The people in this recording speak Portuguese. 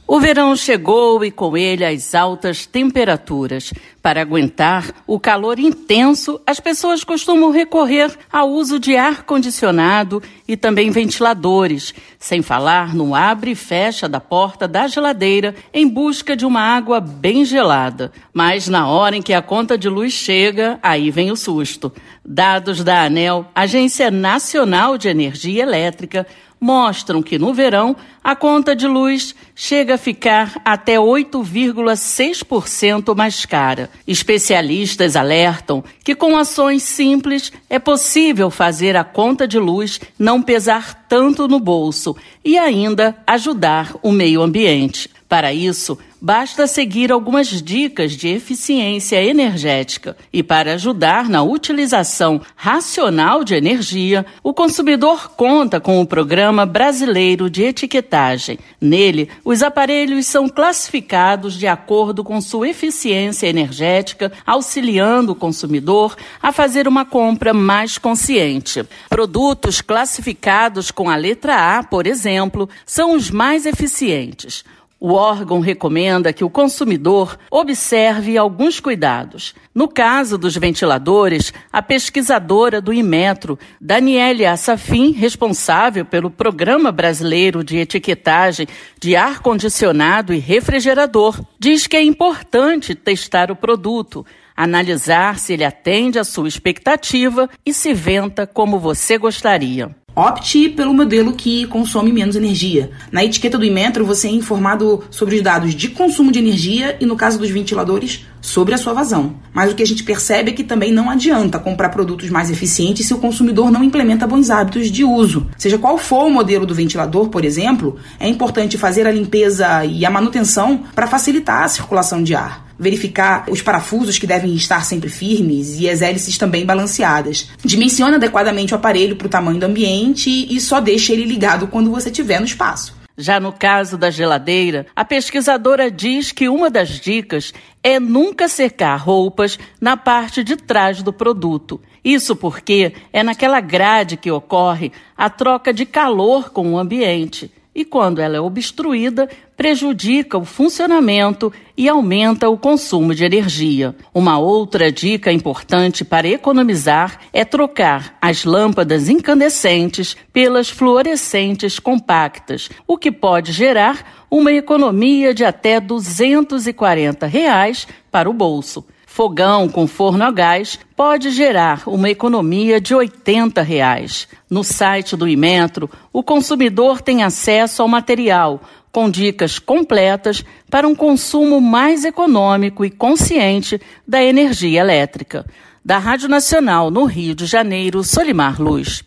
O verão chegou e com ele as altas temperaturas. Para aguentar o calor intenso, as pessoas costumam recorrer ao uso de ar-condicionado e também ventiladores, sem falar no abre e fecha da porta da geladeira em busca de uma água bem gelada. Mas na hora em que a conta de luz chega, aí vem o susto. Dados da ANEEL, Agência Nacional de Energia Elétrica, mostram que no verão a conta de luz chega a ficar até 8,6% mais cara. Especialistas alertam que com ações simples é possível fazer a conta de luz não pesar tanto no bolso e ainda ajudar o meio ambiente. Para isso, basta seguir algumas dicas de eficiência energética. E para ajudar na utilização racional de energia, o consumidor conta com o Programa Brasileiro de Etiquetagem. Nele, os aparelhos são classificados de acordo com sua eficiência energética, auxiliando o consumidor a fazer uma compra mais consciente. Produtos classificados com a letra A, por exemplo, são os mais eficientes. O órgão recomenda que o consumidor observe alguns cuidados. No caso dos ventiladores, a pesquisadora do Inmetro, Daniele Assafin, responsável pelo Programa Brasileiro de Etiquetagem de Ar-Condicionado e Refrigerador, diz que é importante testar o produto, analisar se ele atende à sua expectativa e se venta como você gostaria. Opte pelo modelo que consome menos energia. Na etiqueta do Inmetro, você é informado sobre os dados de consumo de energia e, no caso dos ventiladores, sobre a sua vazão. Mas o que a gente percebe é que também não adianta comprar produtos mais eficientes se o consumidor não implementa bons hábitos de uso. Seja qual for o modelo do ventilador, por exemplo, é importante fazer a limpeza e a manutenção para facilitar a circulação de ar. Verificar os parafusos que devem estar sempre firmes e as hélices também balanceadas. Dimensione adequadamente o aparelho para o tamanho do ambiente e só deixe ele ligado quando você estiver no espaço. Já no caso da geladeira, a pesquisadora diz que uma das dicas é nunca secar roupas na parte de trás do produto. Isso porque é naquela grade que ocorre a troca de calor com o ambiente. E quando ela é obstruída, prejudica o funcionamento e aumenta o consumo de energia. Uma outra dica importante para economizar é trocar as lâmpadas incandescentes pelas fluorescentes compactas, o que pode gerar uma economia de até R$ 240 para o bolso. Fogão com forno a gás pode gerar uma economia de R$ 80. No site do Inmetro, o consumidor tem acesso ao material com dicas completas para um consumo mais econômico e consciente da energia elétrica. Da Rádio Nacional, no Rio de Janeiro, Solimar Luz.